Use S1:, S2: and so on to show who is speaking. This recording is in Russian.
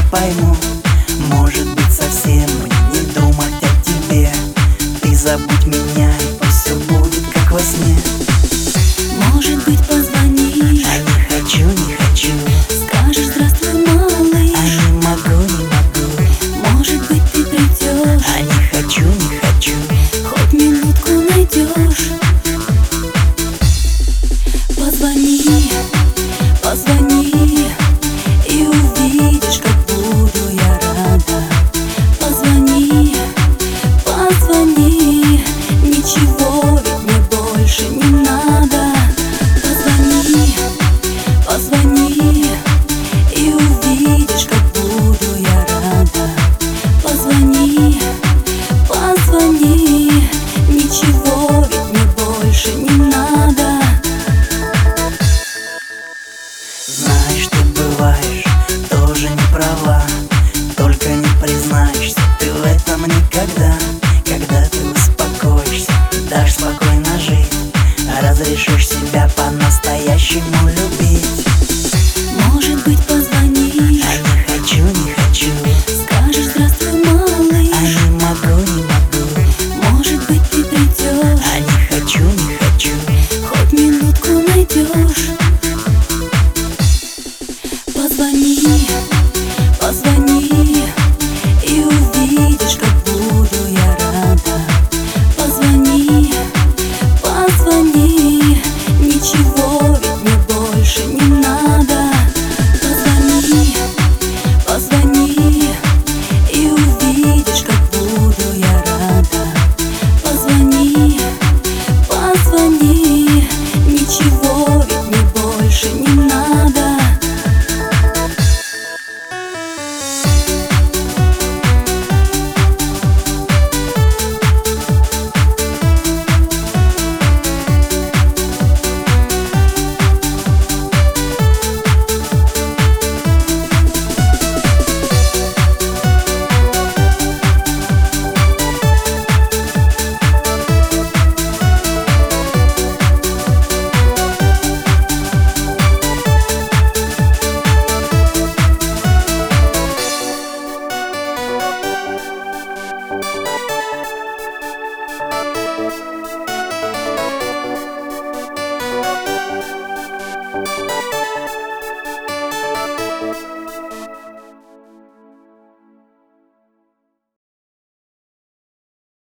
S1: пойму. Может быть, совсем не думать о тебе. Ты забудь меня, и пусть все будет как во сне.
S2: Может быть, позвонишь,
S1: А не хочу, не хочу.
S2: скажешь здравствуй, малыш.
S1: А не могу, не могу.
S2: Может быть, ты придешь,
S1: А не хочу, не хочу.
S2: хоть минутку найдешь. Позвони, позвони, и увидишь, как буду я рада. Позвони, позвони, ничего ведь мне больше не надо. Позвони, позвони, и увидишь, как буду я рада. Позвони, позвони, ничего ведь мне больше не надо.
S1: Знаешь, ты бываешь тоже не права, только не признаешься ты в этом никогда. Когда ты успокоишься, дашь спокойно жить, разрешишь себя по-настоящему